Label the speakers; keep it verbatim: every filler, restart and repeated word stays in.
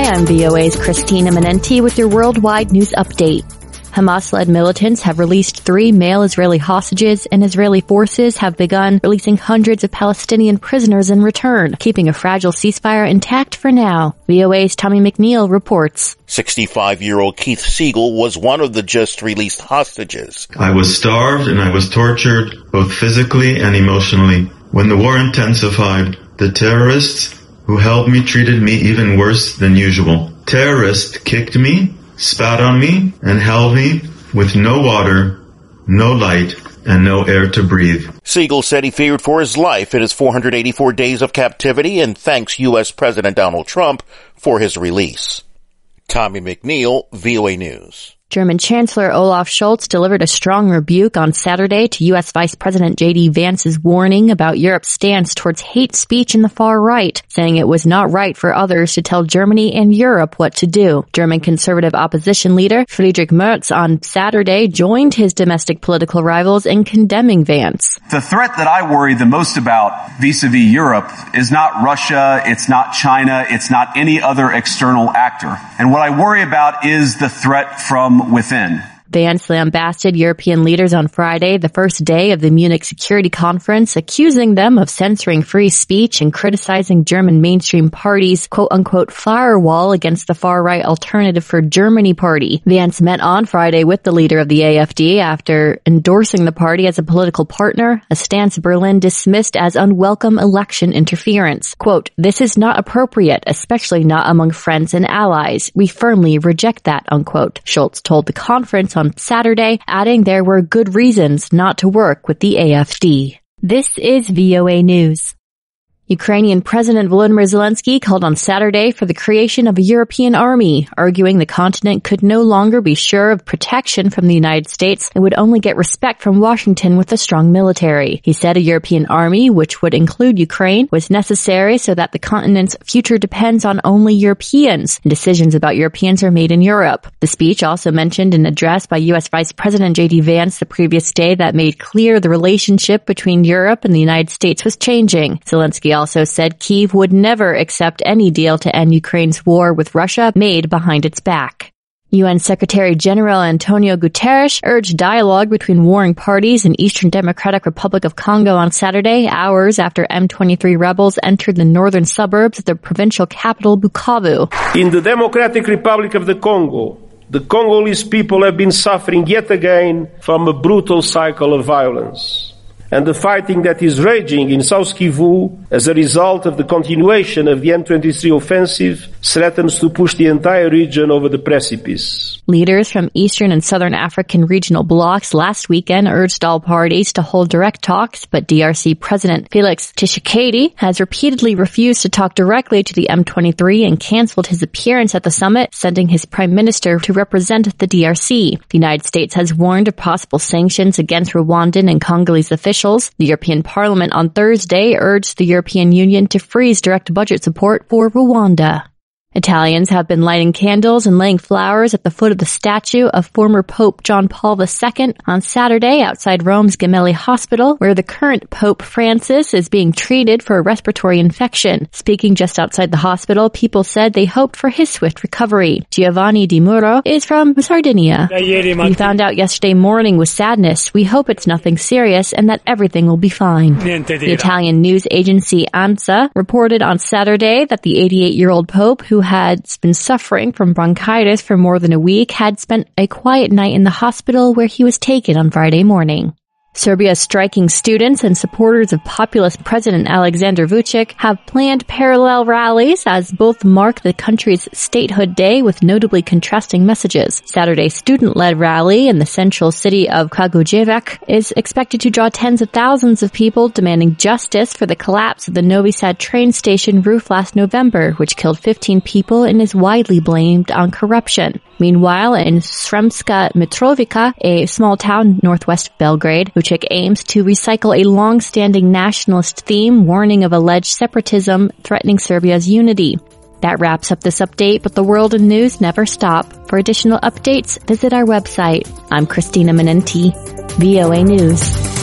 Speaker 1: I'm V O A's Christina Manenti with your worldwide news update. Hamas-led militants have released three male Israeli hostages, and Israeli forces have begun releasing hundreds of Palestinian prisoners in return, keeping a fragile ceasefire intact for now. V O A's Tommy McNeil reports.
Speaker 2: sixty-five-year-old Keith Siegel was one of the just-released hostages.
Speaker 3: I was starved and I was tortured, both physically and emotionally. When the war intensified, the terrorists who held me treated me even worse than usual. Terrorists kicked me, spat on me, and held me with no water, no light, and no air to breathe.
Speaker 2: Siegel said he feared for his life in his four hundred eighty-four days of captivity and thanks U S President Donald Trump for his release. Tommy McNeil, V O A News.
Speaker 1: German Chancellor Olaf Scholz delivered a strong rebuke on Saturday to U S Vice President J D Vance's warning about Europe's stance towards hate speech in the far right, saying it was not right for others to tell Germany and Europe what to do. German conservative opposition leader Friedrich Merz on Saturday joined his domestic political rivals in condemning Vance.
Speaker 4: The threat that I worry the most about vis-a-vis Europe is not Russia, it's not China, it's not any other external actor. And what I worry about is the threat from within.
Speaker 1: Vance lambasted European leaders on Friday, the first day of the Munich Security Conference, accusing them of censoring free speech and criticizing German mainstream parties' quote-unquote firewall against the far-right Alternative for Germany party. Vance met on Friday with the leader of the A F D after endorsing the party as a political partner, a stance Berlin dismissed as unwelcome election interference. Quote, "This is not appropriate, especially not among friends and allies. We firmly reject that," unquote. Scholz told the conference on Saturday, adding there were good reasons not to work with the A F D. This is V O A News. Ukrainian President Volodymyr Zelensky called on Saturday for the creation of a European army, arguing the continent could no longer be sure of protection from the United States and would only get respect from Washington with a strong military. He said a European army, which would include Ukraine, was necessary so that the continent's future depends on only Europeans, and decisions about Europeans are made in Europe. The speech also mentioned an address by U S Vice President J D Vance the previous day that made clear the relationship between Europe and the United States was changing. Zelensky also said Kyiv would never accept any deal to end Ukraine's war with Russia made behind its back. U N Secretary General Antonio Guterres urged dialogue between warring parties in Eastern Democratic Republic of Congo on Saturday, hours after M twenty-three rebels entered the northern suburbs of the provincial capital Bukavu.
Speaker 5: In the Democratic Republic of the Congo, the Congolese people have been suffering yet again from a brutal cycle of violence. And the fighting that is raging in South Kivu as a result of the continuation of the M twenty-three offensive threatens to push the entire region over the precipice.
Speaker 1: Leaders from Eastern and Southern African regional blocs last weekend urged all parties to hold direct talks, but D R C President Felix Tshisekedi has repeatedly refused to talk directly to the M twenty-three and canceled his appearance at the summit, sending his prime minister to represent the D R C. The United States has warned of possible sanctions against Rwandan and Congolese officials. The European Parliament on Thursday urged the European Union to freeze direct budget support for Rwanda. Italians have been lighting candles and laying flowers at the foot of the statue of former Pope John Paul the Second on Saturday outside Rome's Gemelli Hospital, where the current Pope Francis is being treated for a respiratory infection. Speaking just outside the hospital, people said they hoped for his swift recovery. Giovanni Di Muro is from Sardinia. We found out yesterday morning with sadness. We hope it's nothing serious and that everything will be fine. The Italian news agency ANSA reported on Saturday that the eighty-eight-year-old Pope, who had been suffering from bronchitis for more than a week, had spent a quiet night in the hospital where he was taken on Friday morning. Serbia's striking students and supporters of populist President Alexander Vučić have planned parallel rallies as both mark the country's statehood day with notably contrasting messages. Saturday's student-led rally in the central city of Kragujevac is expected to draw tens of thousands of people demanding justice for the collapse of the Novi Sad train station roof last November, which killed fifteen people and is widely blamed on corruption. Meanwhile, in Sremska Mitrovica, a small town northwest Belgrade, Vučić aims to recycle a long-standing nationalist theme, warning of alleged separatism threatening Serbia's unity. That wraps up this update, but the world and news never stop. For additional updates, visit our website. I'm Christina Manenti, V O A News.